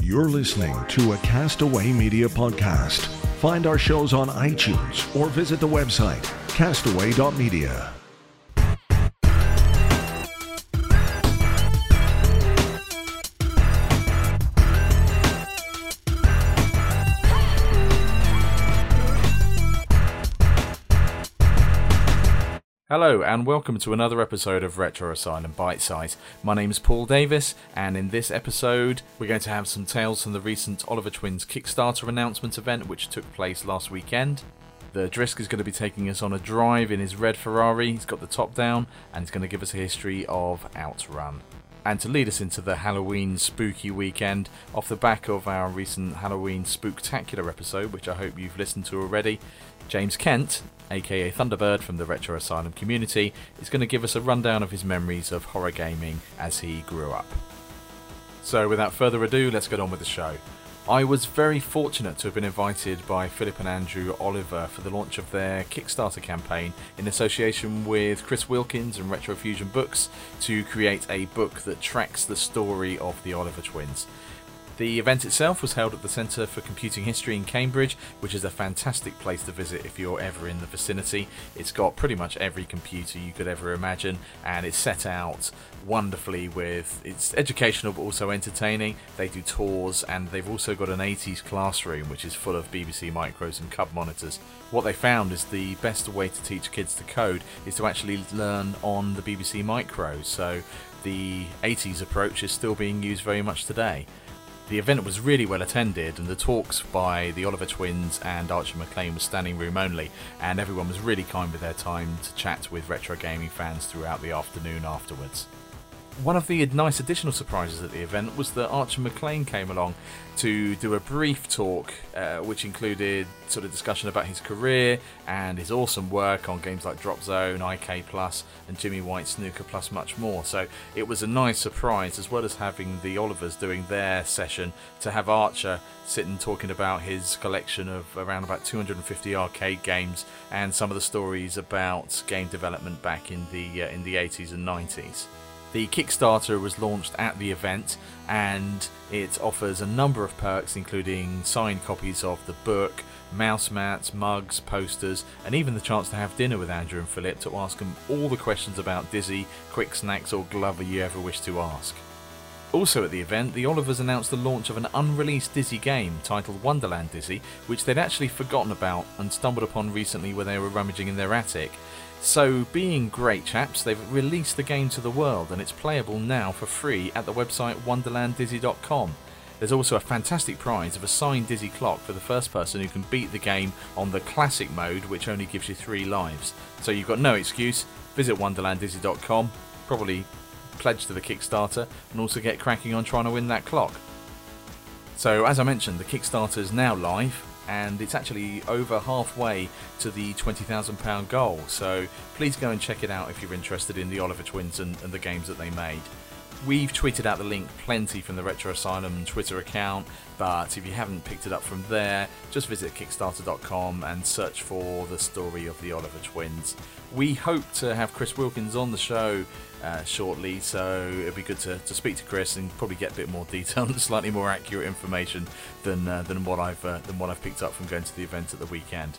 You're listening to a Castaway Media podcast. Find our shows on iTunes or visit the website castaway.media. Hello and welcome to another episode of Retro Asylum Bite Size. My name is Paul Davis, and in this episode we're going to have some tales from the recent Oliver Twins Kickstarter announcement event which took place last weekend. The Drisk is going to be taking us on a drive in his red Ferrari. He's got the top down and he's going to give us a history of Outrun. And to lead us into the Halloween spooky weekend, off the back of our recent Halloween Spooktacular episode, which I hope you've listened to already, James Kent, aka Thunderbird from the Retro Asylum community, is going to give us a rundown of his memories of horror gaming as he grew up. So without further ado, let's get on with the show. I was very fortunate to have been invited by Philip and Andrew Oliver for the launch of their Kickstarter campaign in association with Chris Wilkins and Retrofusion Books to create a book that tracks the story of the Oliver Twins. The event itself was held at the Centre for Computing History in Cambridge, which is a fantastic place to visit if you're ever in the vicinity. It's got pretty much every computer you could ever imagine, and it's set out wonderfully with, it's educational but also entertaining. They do tours, and they've also got an 80s classroom which is full of BBC Micros and Cub monitors. What they found is the best way to teach kids to code is to actually learn on the BBC Micros, so the 80s approach is still being used very much today. The event was really well attended, and the talks by the Oliver Twins and Archer McLean were standing room only, and everyone was really kind with their time to chat with retro gaming fans throughout the afternoon afterwards. One of the nice additional surprises at the event was that Archer McLean came along to do a brief talk which included sort of discussion about his career and his awesome work on games like Drop Zone, IK Plus and Jimmy White Snooker Plus much more. So it was a nice surprise, as well as having the Olivers doing their session, to have Archer sitting talking about his collection of around about 250 arcade games and some of the stories about game development back in the 80s and 90s. The Kickstarter was launched at the event, and it offers a number of perks, including signed copies of the book, mouse mats, mugs, posters, and even the chance to have dinner with Andrew and Philip to ask them all the questions about Dizzy, Quick Snacks or Glover you ever wish to ask. Also at the event, the Olivers announced the launch of an unreleased Dizzy game titled Wonderland Dizzy, which they'd actually forgotten about and stumbled upon recently when they were rummaging in their attic. So, being great chaps, they've released the game to the world, and it's playable now for free at the website wonderlanddizzy.com. There's also a fantastic prize of a signed Dizzy clock for the first person who can beat the game on the classic mode, which only gives you 3 lives. So you've got no excuse. Visit wonderlanddizzy.com, probably pledge to the Kickstarter, and also get cracking on trying to win that clock. So, as I mentioned, the Kickstarter is now live, and it's actually over halfway to the £20,000 goal, so please go and check it out if you're interested in the Oliver Twins and the games that they made. We've tweeted out the link plenty from the Retro Asylum Twitter account, but if you haven't picked it up from there, just visit kickstarter.com and search for the story of the Oliver Twins. We hope to have Chris Wilkins on the show shortly, so it'd be good to speak to Chris and probably get a bit more detailed and slightly more accurate information than what I've picked up from going to the event at the weekend.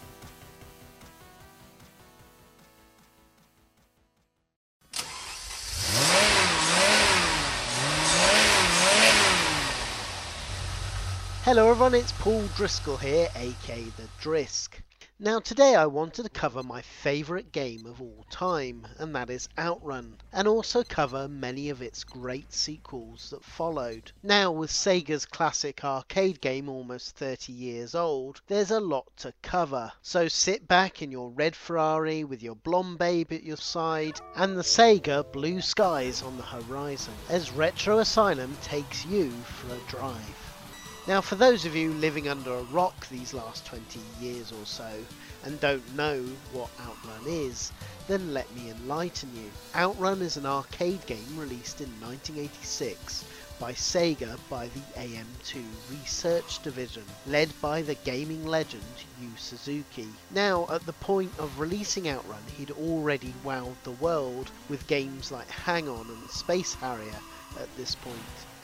Hello everyone, it's Paul Driscoll here, aka The Drisk. Now today I wanted to cover my favourite game of all time, and that is Outrun, and also cover many of its great sequels that followed. Now with Sega's classic arcade game almost 30 years old, there's a lot to cover. So sit back in your red Ferrari with your blonde babe at your side and the Sega blue skies on the horizon as Retro Asylum takes you for a drive. Now for those of you living under a rock these last 20 years or so and don't know what Outrun is, then let me enlighten you. Outrun is an arcade game released in 1986 by Sega by the AM2 Research Division, led by the gaming legend Yu Suzuki. Now, at the point of releasing Outrun, he'd already wowed the world with games like Hang On and Space Harrier at this point.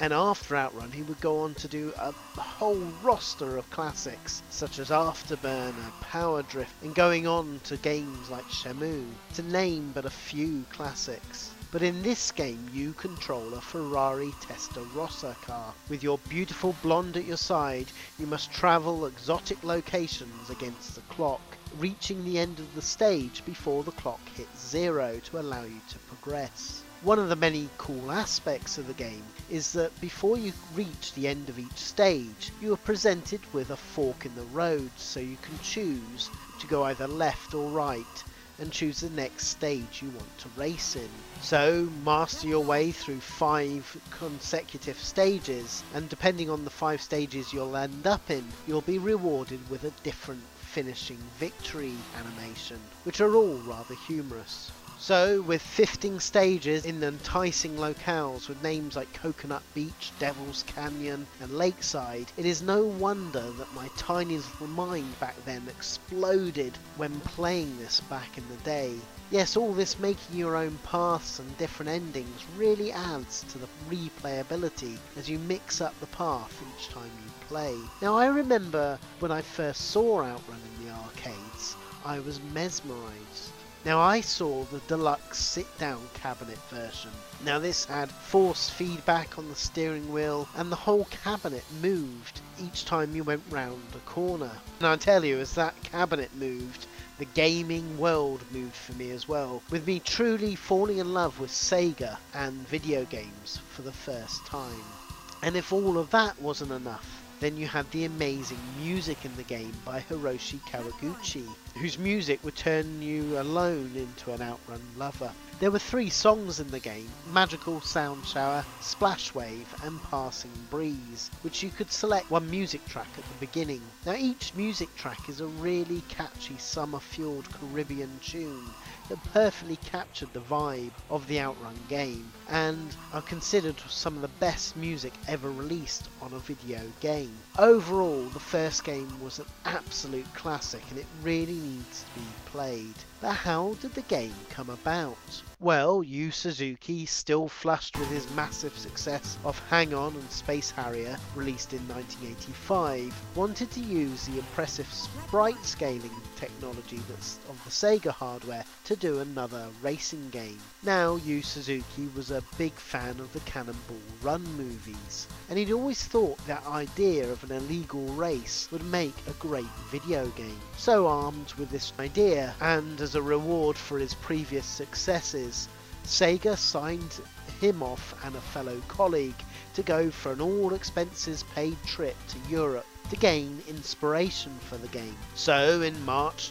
And after Outrun, he would go on to do a whole roster of classics, such as Afterburner, Power Drift, and going on to games like Shamu, to name but a few classics. But in this game, you control a Ferrari Testarossa car. With your beautiful blonde at your side, you must travel exotic locations against the clock, reaching the end of the stage before the clock hits 0 to allow you to progress. One of the many cool aspects of the game is that before you reach the end of each stage, you are presented with a fork in the road, so you can choose to go either left or right and choose the next stage you want to race in. So master your way through 5 consecutive stages, and depending on the 5 stages you'll end up in, you'll be rewarded with a different finishing victory animation, which are all rather humorous. So, with 15 stages in enticing locales with names like Coconut Beach, Devil's Canyon and Lakeside, it is no wonder that my tiny little mind back then exploded when playing this back in the day. Yes, all this making your own paths and different endings really adds to the replayability as you mix up the path each time you play. Now, I remember when I first saw Outrun in the arcades, I was mesmerised. Now, I saw the deluxe sit-down cabinet version. Now, this had force feedback on the steering wheel, and the whole cabinet moved each time you went round a corner. And I tell you, as that cabinet moved, the gaming world moved for me as well, with me truly falling in love with Sega and video games for the first time. And if all of that wasn't enough, then you had the amazing music in the game by Hiroshi Kawaguchi, whose music would turn you alone into an Outrun lover. There were 3 songs in the game: Magical Sound Shower, Splash Wave and Passing Breeze, which you could select one music track at the beginning. Now, each music track is a really catchy summer-fueled Caribbean tune that perfectly captured the vibe of the Outrun game, and are considered some of the best music ever released on a video game. Overall, the first game was an absolute classic, and it really needs to be played. But how did the game come about? Well, Yu Suzuki, still flushed with his massive success of Hang On and Space Harrier, released in 1985, wanted to use the impressive sprite scaling technology that's of the Sega hardware to do another racing game. Now, Yu Suzuki was a big fan of the Cannonball Run movies, and he'd always thought that idea of an illegal race would make a great video game. So, armed with this idea, and as a reward for his previous successes, Sega signed him off and a fellow colleague to go for an all-expenses-paid trip to Europe to gain inspiration for the game. So in March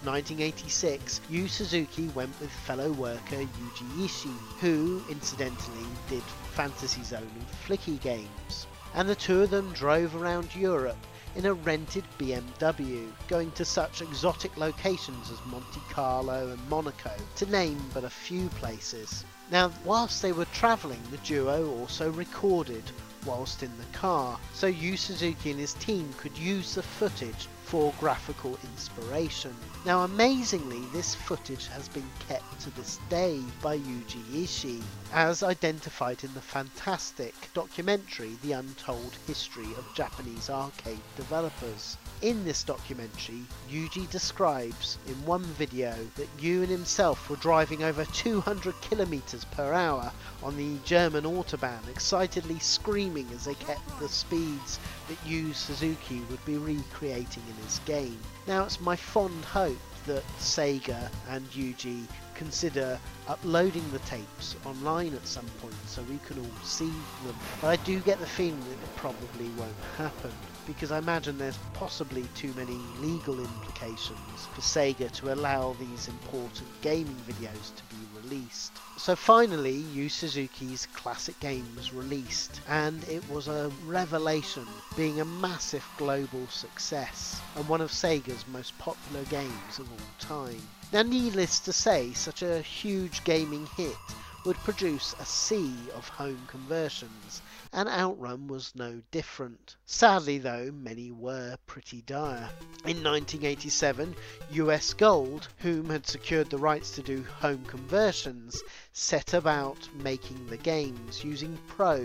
1986, Yu Suzuki went with fellow worker Yuji Ishii, who incidentally did Fantasy Zone and Flicky games, and the two of them drove around Europe in a rented BMW, going to such exotic locations as Monte Carlo and Monaco, to name but a few places. Now, whilst they were travelling, the duo also recorded whilst in the car, so Yu Suzuki and his team could use the footage for graphical inspiration. Now, amazingly, this footage has been kept to this day by Yuji Ishii, as identified in the fantastic documentary The Untold History of Japanese Arcade Developers. In this documentary, Yuji describes in one video that Yu and himself were driving over 200 kilometers per hour on the German Autobahn, excitedly screaming as they kept the speeds that Yu Suzuki would be recreating in his game. Now, it's my fond hope that Sega and Yuji consider uploading the tapes online at some point so we can all see them. But I do get the feeling that it probably won't happen, because I imagine there's possibly too many legal implications for Sega to allow these important gaming videos to be released. So finally, Yu Suzuki's classic game was released, and it was a revelation, being a massive global success and one of Sega's most popular games of all time. Now, needless to say, such a huge gaming hit would produce a sea of home conversions, and Outrun was no different. Sadly though, many were pretty dire. In 1987, US Gold, whom had secured the rights to do home conversions, set about making the games using Probe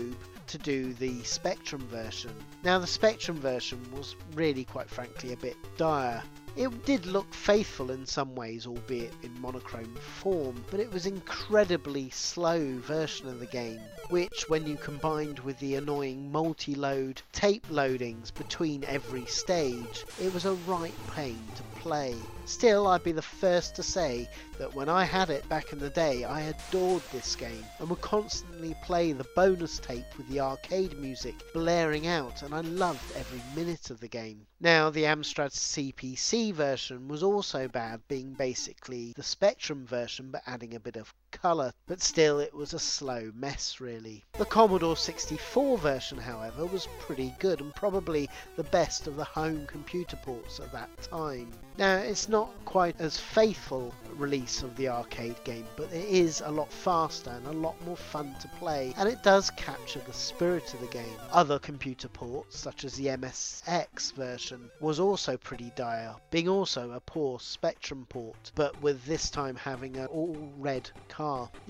to do the Spectrum version. Now the Spectrum version was really, quite frankly, a bit dire. It did look faithful in some ways, albeit in monochrome form, but it was an incredibly slow version of the game, which, when you combined with the annoying multi-load tape loadings between every stage, it was a right pain to play. Still, I'd be the first to say that when I had it back in the day, I adored this game and would constantly play the bonus tape with the arcade music blaring out, and I loved every minute of the game. Now, the Amstrad CPC version was also bad, being basically the Spectrum version but adding a bit of colour, but still it was a slow mess really. The Commodore 64 version, however, was pretty good and probably the best of the home computer ports at that time. Now, it's not quite as faithful release of the arcade game, but it is a lot faster and a lot more fun to play, and it does capture the spirit of the game. Other computer ports, such as the MSX version, was also pretty dire, being also a poor Spectrum port, but with this time having an all-red car. The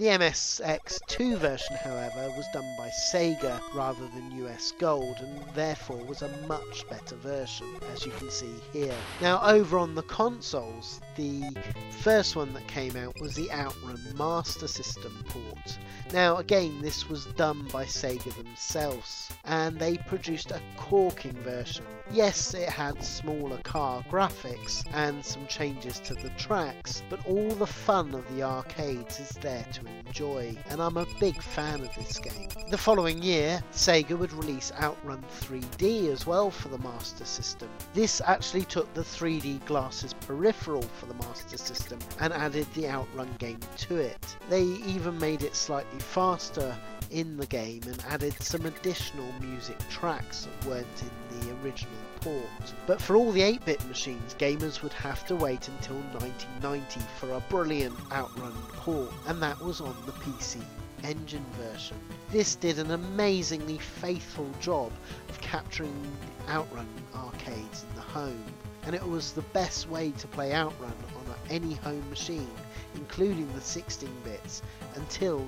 MSX2 version, however, was done by Sega rather than US Gold, and therefore was a much better version, as you can see here. Now, over on the consoles, the first one that came out was the Outrun Master System port. Now again, this was done by Sega themselves, and they produced a corking version. Yes, it had smaller car graphics and some changes to the tracks, but all the fun of the arcades is there to enjoy, and I'm a big fan of this game. The following year, Sega would release Outrun 3D as well for the Master System. This actually took the 3D glasses peripheral for the Master System and added the Outrun game to it. They even made it slightly faster in the game and added some additional music tracks that weren't in the original port. But for all the 8-bit machines, gamers would have to wait until 1990 for a brilliant Outrun port, and that was on the PC Engine version. This did an amazingly faithful job of capturing Outrun arcades in the home, and it was the best way to play Outrun on any home machine, including the 16-bits, until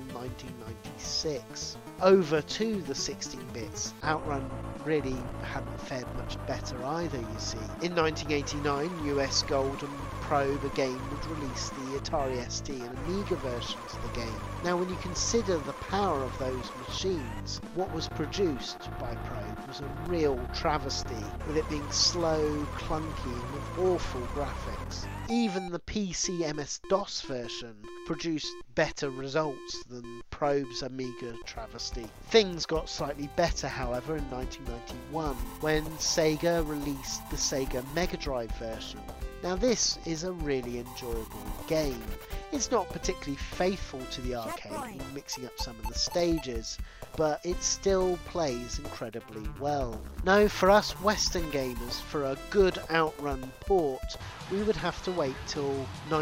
1996. Over to the 16-bits, Outrun really hadn't fared much better either, you see. In 1989, US Gold and Probe again would release the Atari ST and Amiga versions of the game. Now, when you consider the power of those machines, what was produced by Probe was a real travesty, with it being slow, clunky, and with awful graphics. Even the PC MS-DOS version produced better results than Probe's Amiga travesty. Things got slightly better, however, in 1991, when Sega released the Sega Mega Drive version. Now, this is a really enjoyable game. It's not particularly faithful to the arcade, mixing up some of the stages, but it still plays incredibly well. Now, for us Western gamers, for a good Outrun port, we would have to wait till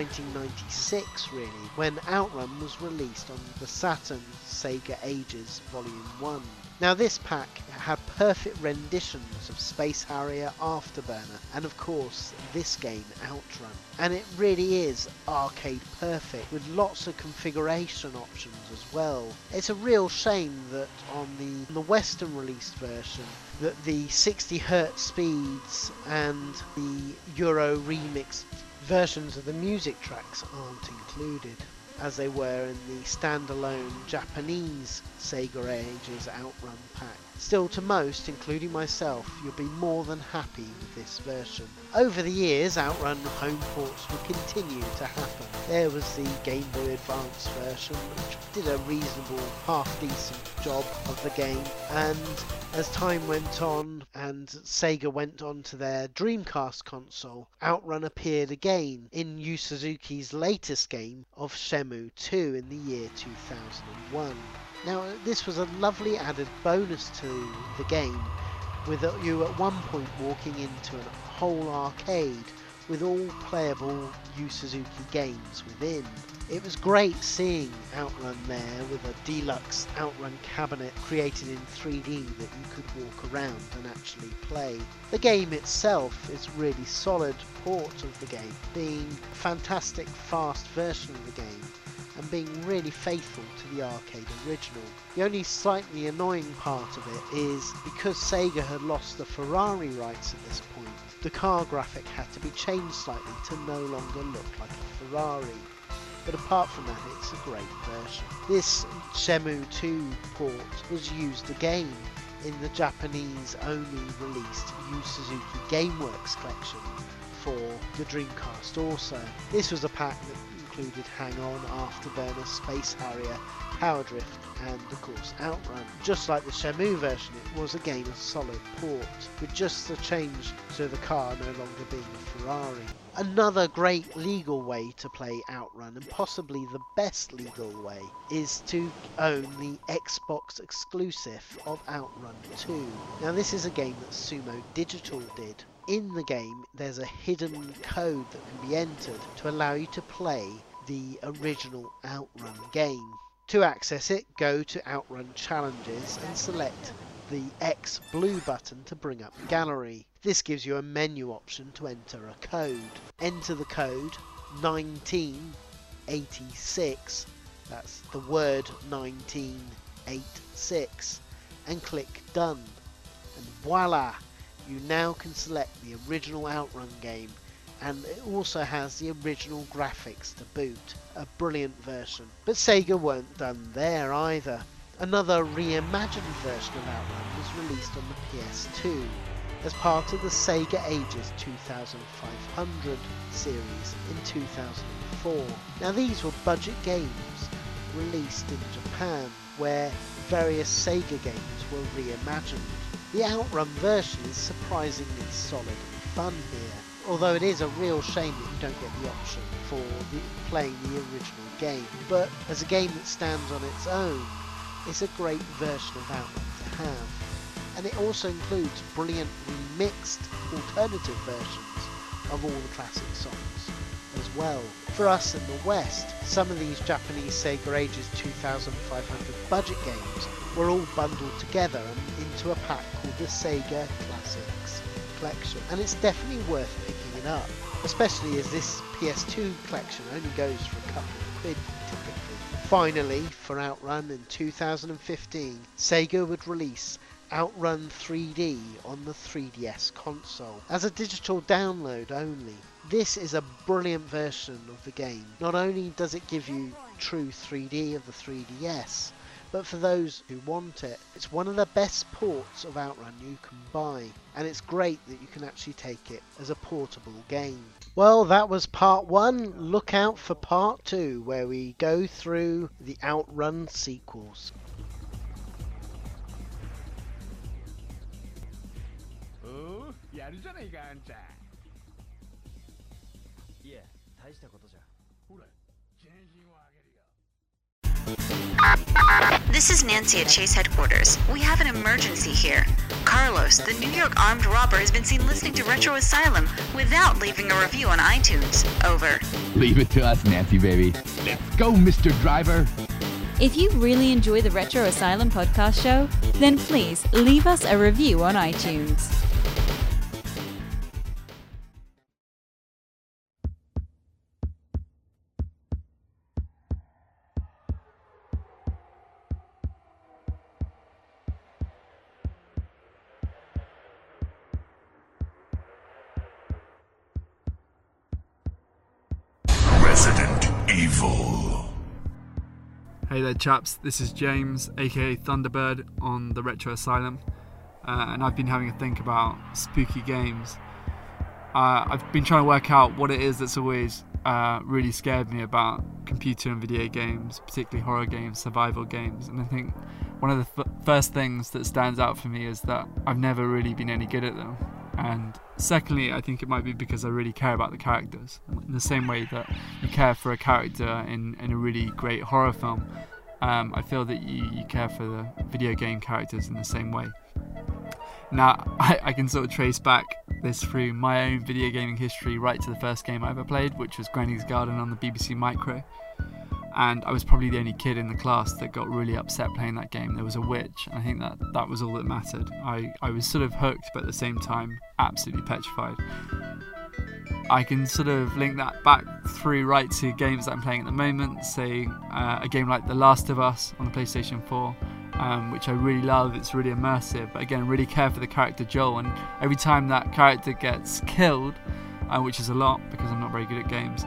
1996 really, when Outrun was released on the Saturn Sega Ages Volume 1. Now, this pack had perfect renditions of Space Harrier, Afterburner, and of course this game, Outrun. And it really is arcade perfect, with lots of configuration options as well. It's a real shame that on the Western released version, that the 60Hz speeds and the Euro remixed versions of the music tracks aren't included, as they were in the standalone Japanese Sega Ages Outrun pack. Still, to most, including myself, you'll be more than happy with this version. Over the years, Outrun home ports would continue to happen. There was the Game Boy Advance version, which did a reasonable, half-decent job of the game, and as time went on and Sega went on to their Dreamcast console, Outrun appeared again in Yu Suzuki's latest game of Shenmue 2 in the year 2001. Now, this was a lovely added bonus to the game, with you at one point walking into a whole arcade with all playable Yu Suzuki games within. It was great seeing Outrun there, with a deluxe Outrun cabinet created in 3D that you could walk around and actually play. The game itself is really solid port of the game, being a fantastic fast version of the game, and being really faithful to the arcade original. The only slightly annoying part of it is because Sega had lost the Ferrari rights at this point, the car graphic had to be changed slightly to no longer look like a Ferrari. But apart from that, it's a great version. This Shenmue 2 port was used again in the Japanese only released Yu Suzuki Gameworks collection for the Dreamcast also. This was a pack that included Hang On, Afterburner, Space Harrier, Power Drift and of course Outrun. Just like the Shenmue version, it was again a solid port, with just the change to the car no longer being a Ferrari. Another great legal way to play Outrun, and possibly the best legal way, is to own the Xbox exclusive of Outrun 2. Now this is a game that Sumo Digital did. In the game there's a hidden code that can be entered to allow you to play the original Outrun game. To access it, go to Outrun Challenges and select the X blue button to bring up Gallery. This gives you a menu option to enter a code. Enter the code 1986, that's the word 1986, and click Done. And voila! You now can select the original Outrun game, and it also has the original graphics to boot. A brilliant version. But Sega weren't done there either. Another reimagined version of Outrun was released on the PS2 as part of the Sega Ages 2500 series in 2004. Now these were budget games released in Japan where various Sega games were reimagined. The Outrun version is surprisingly solid and fun here, although it is a real shame that you don't get the option for playing the original game. But as a game that stands on its own, it's a great version of Outrun to have. And it also includes brilliant remixed alternative versions of all the classic songs as well. For us in the West, some of these Japanese Sega Ages 2500 budget games were all bundled together into a pack called the Sega Classics Collection, and it's definitely worth picking it up, especially as this PS2 collection only goes for a couple of quid typically. Finally, for Outrun in 2015, Sega would release Outrun 3D on the 3DS console as a digital download only. This is a brilliant version of the game. Not only does it give you true 3D of the 3DS, but for those who want it, it's one of the best ports of Outrun you can buy, and it's great that you can actually take it as a portable game. Well, that was part 1. Look out for part 2, where we go through the Outrun sequels. This is Nancy at Chase headquarters. We have an emergency here. Carlos, the New York armed robber, has been seen listening to Retro Asylum without leaving a review on iTunes. Over. Leave it to us, Nancy baby. Let's go, Mr. Driver. If you really enjoy the Retro Asylum podcast show, then please leave us a review on iTunes. Resident Evil. Hey there chaps, this is James, aka Thunderbird on the Retro Asylum, and I've been having a think about spooky games. I've been trying to work out what it is that's always really scared me about computer and video games, particularly horror games, survival games, and I think one of the first things that stands out for me is that I've never really been any good at them. And secondly, I think it might be because I really care about the characters. In the same way that you care for a character in a really great horror film, I feel that you care for the video game characters in the same way. Now, I can sort of trace back this through my own video gaming history right to the first game I ever played, which was Granny's Garden on the BBC Micro. And I was probably the only kid in the class that got really upset playing that game. There was a witch, and I think that was all that mattered. I was sort of hooked, but at the same time, absolutely petrified. I can sort of link that back through right to games that I'm playing at the moment, say a game like The Last of Us on the PlayStation 4, which I really love. It's really immersive, but again, really care for the character Joel, and every time that character gets killed, which is a lot because I'm not very good at games,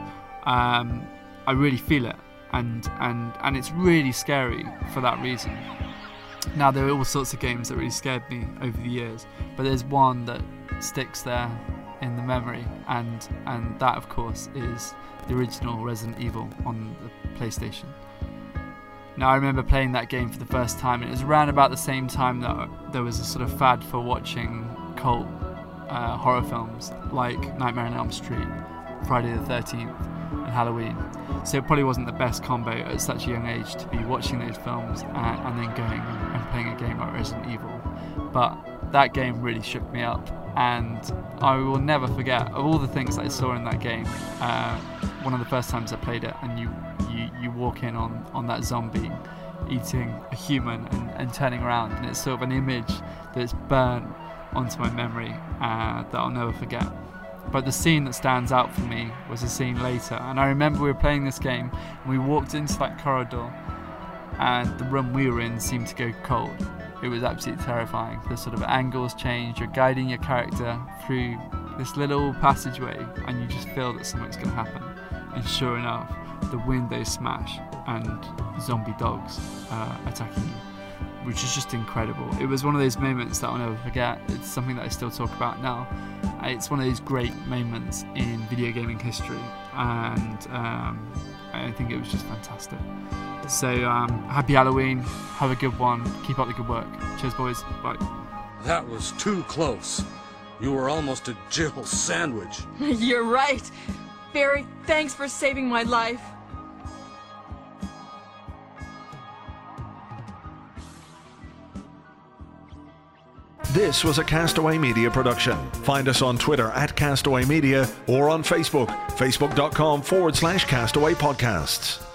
I really feel it, and it's really scary for that reason. Now, there are all sorts of games that really scared me over the years, but there's one that sticks there in the memory, and that of course is the original Resident Evil on the PlayStation. Now, I remember playing that game for the first time, and it was around about the same time that there was a sort of fad for watching cult horror films like Nightmare on Elm Street, Friday the 13th and Halloween. So it probably wasn't the best combo at such a young age to be watching those films and then going and playing a game like Resident Evil. But that game really shook me up, and I will never forget, of all the things that I saw in that game, one of the first times I played it, and you walk in on that zombie eating a human and turning around, and it's sort of an image that's burnt onto my memory that I'll never forget. But the scene that stands out for me was a scene later, and I remember we were playing this game and we walked into that corridor and the room we were in seemed to go cold. It was absolutely terrifying. The sort of angles change, you're guiding your character through this little passageway and you just feel that something's going to happen, and sure enough, the windows smash and zombie dogs attacking you, which is just incredible. It was one of those moments that I'll never forget. It's something that I still talk about now. It's one of those great moments in video gaming history, and I think it was just fantastic. So happy Halloween, have a good one, keep up the good work. Cheers boys, bye. That was too close. You were almost a Jill sandwich. You're right. Barry, thanks for saving my life. This was a Castaway Media production. Find us on Twitter @Castaway Media or on Facebook, facebook.com/Castaway Podcasts.